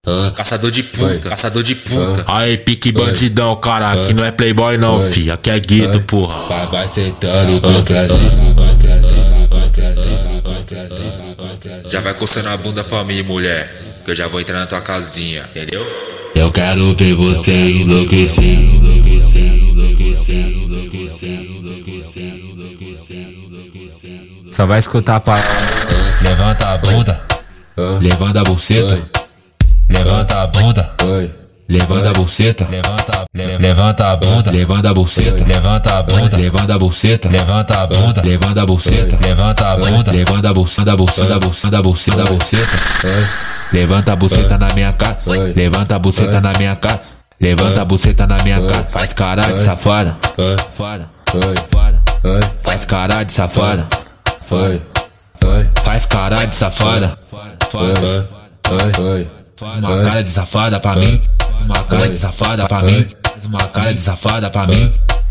Caçador de puta, caçador de puta. Aí, pique bandidão, cara, aqui não é playboy não, fi, aqui é gueto, porra. Vai sentando, vai trazer. Já vai coçando a bunda pra mim, mulher, que eu já vou entrar na tua casinha, entendeu? Eu quero ver você enlouquecer, enlouquecer, enlouquecer, enlouquecer, enlouquecer, enlouquecer, enlouquecer. Só vai escutar pra... Levanta a bunda, levanta a buceta, levanta a bunda, levanta a buceta, levanta a bunda, levanta a buceta, levanta a bunda, levanta a buceta, levanta a bunda, levanta a buceta, levanta a bunda, levanta a buceta, buceta, buceta, buceta, buceta. Levanta a buceta na minha cara, levanta a buceta na minha cara, levanta a buceta na minha cara, faz caralho de safada, fada, fada, faz caralho de safada, faz caralho de safada, fada, faz uma cara de safada pra mim, faz uma cara de safada pra mim, faz uma cara de safada pra mim.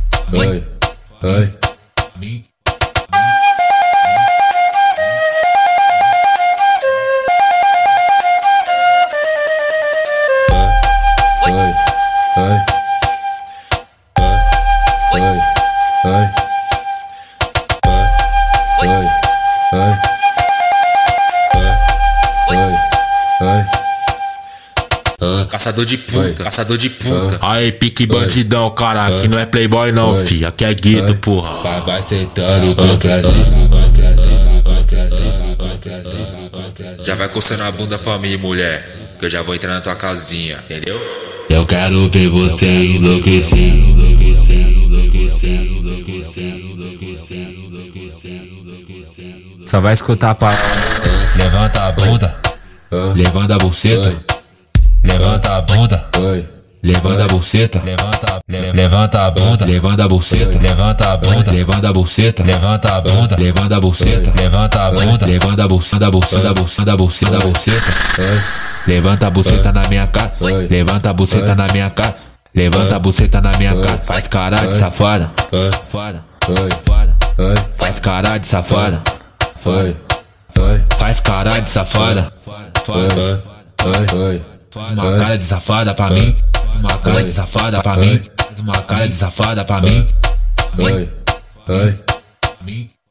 Caçador de puta, caçador de puta. Aí, pique bandidão, cara, aqui não é playboy não, fi, aqui é gueto, porra. Vai sentando, vai trazer. Já vai coçando a bunda pra mim, mulher, que eu já vou entrar na tua casinha, entendeu? Eu quero ver você enlouquecer, enlouquecer, enlouquecer, enlouquecer, enlouquecer, enlouquecer, enlouquecer. Só vai escutar pra... Levanta a bunda, levanta a buceta, levanta a bunda, levanta a buceta, levanta a bunda, levanta a buceta, levanta a bunda, levanta a buceta, levanta a bunda, levanta a buceta, levanta a bunda, levanta a buceta, buceta, buceta, buceta, buceta. Levanta a buceta na minha cara, levanta a buceta na minha cara, levanta a buceta na minha cara, faz caralho de safada, fada, fada, faz caralho de safada, faz caralho de safada, faz uma cara de safada pra mim, faz uma cara de safada pra mim, faz uma cara de safada pra mim.